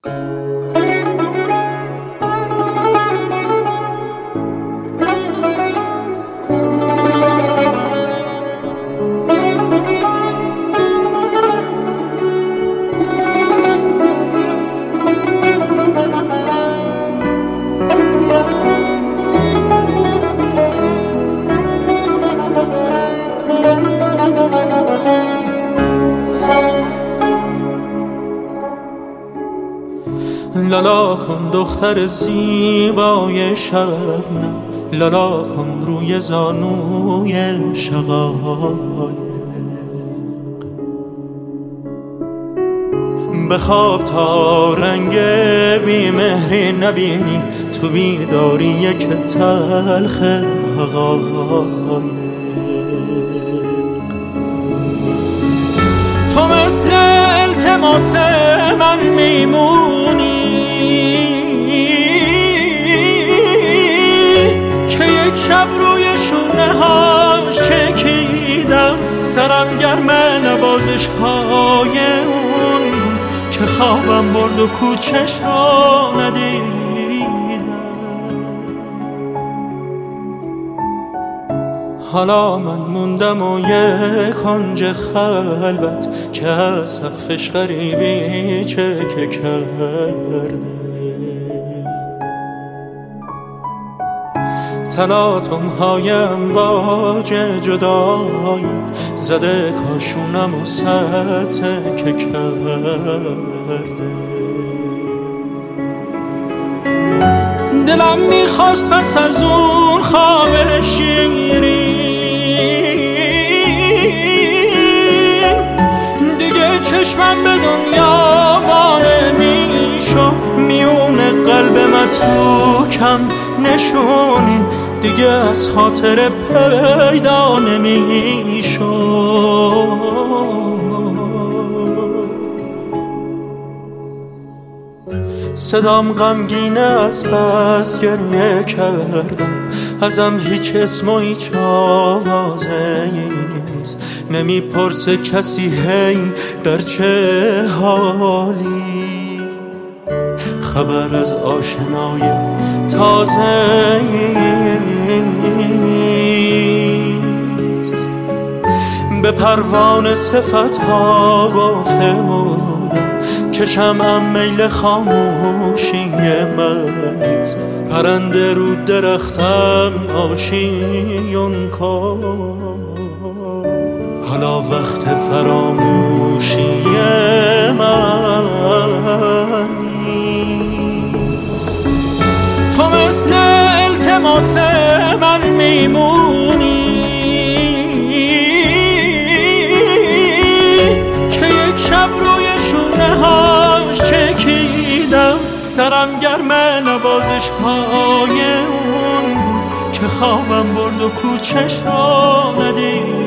لالا کن دختر زیبای شبنم، لالا کن روی زانوی شقایق. بخواب تا رنگ بیمهری نبینی، تو بیداری یک تلخ حقایق. تو مثل التماس من میمونی که یک شب روی شونه هاش چکیدم، سرم گرم نوازش های اون بود که خوابم برد و کوچش رو ندیدم. حالا من موندم و یک کنج خلوت که از سقفش غریبی چکه کرده. تلاطم های امواج جدایی زده کاشونم و سطح که کرده. دلم میخواست پس از اون خواب شیرین دیگه چشمم به دنیا وانه میشو، میونه قلب متروکم نشونی دیگه از خاطر پیدا نمیشو. صدام غمگینه از بس گریه کردم، ازم هیچ اسم و هیچ آوازه‌ای نیست. نمیپرسه کسی هی در چه حالی، خبر از آشنای تازه‌ای نیست. به پروانه صفت‌ها گفته بودم که شمعم میل خاموشی من نیست. پرنده رو درختم آشیون کن، حالا وقت فراموشی من نیست. تو مثل التماس من میمونی که یک شب روی شونه هاش چکیدم، سرم گرم نوازش های اون بود که خوابم برد و کوچش رو ندید.